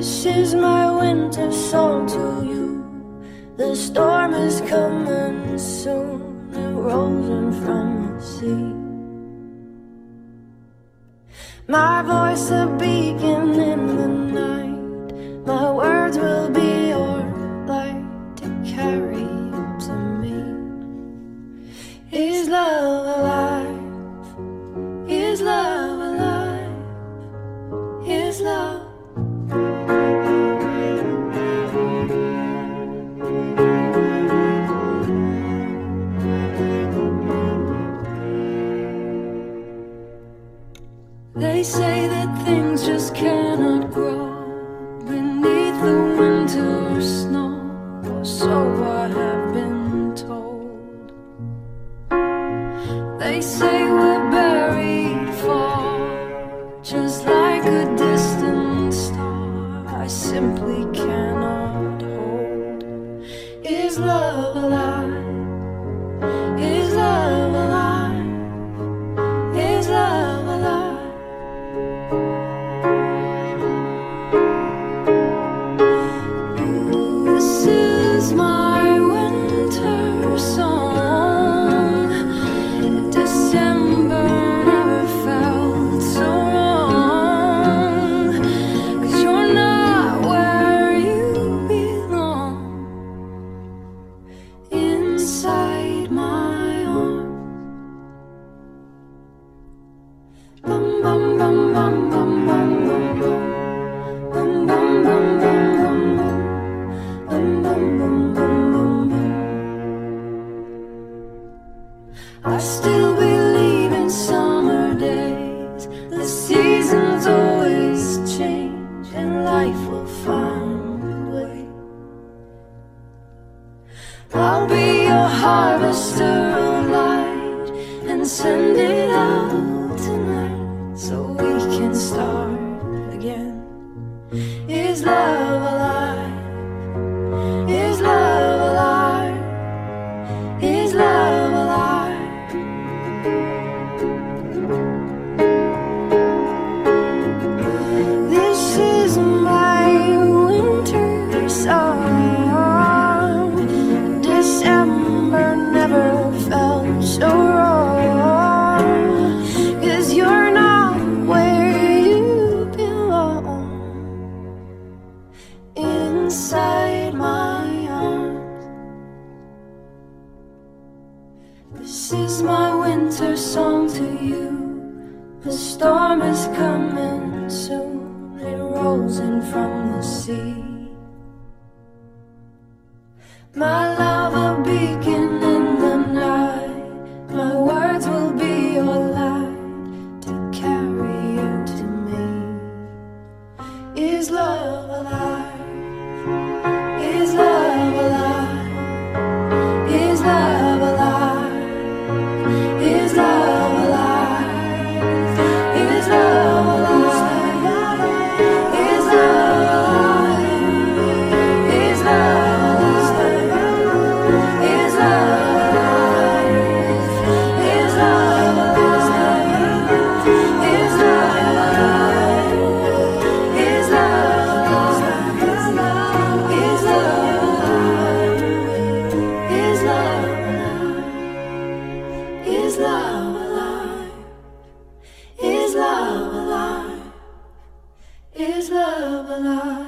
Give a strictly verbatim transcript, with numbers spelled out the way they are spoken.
This is my winter song to you. The storm is coming soon, it rolls in from the sea. My voice a beacon in the night, my words will be your light to carry you to me. Is love alive? Is love alive? Is love? They say that things just cannot grow beneath the winter snow, or so I have been told. They say we're buried far, just like a distant star I simply cannot hold. Is love alive? Is love alive? Is love alive? This is my winter song. December never felt so wrong, 'cause you're not where you belong. Inside my arms. Bum bum bum bum bum bum bum bum. Bum bum bum bum bum bum. Bum bum bum bum bum bum. I still believe in summer days. The seasons always change and life will find a way. I'll be your harvester of light and send it out tonight so we can start again. Is love alive? Is love alive? Is love alive? This is my winter song. December never felt so wrong, 'cause you're not where you belong. Inside my arms. This is my winter song to you. The storm is coming soon, it rolls in from the sea. My love a beacon in the night, my words will be your light to carry you to me. Is love alive? Is love alive? Is love alive? Is love alive? Is love alive? Is love alive? Is love alive? Is love alive? Is love alive? Is love alive? Is love alive? Is love alive? Is love alive? Is love alive? Is love alive? Is love alive?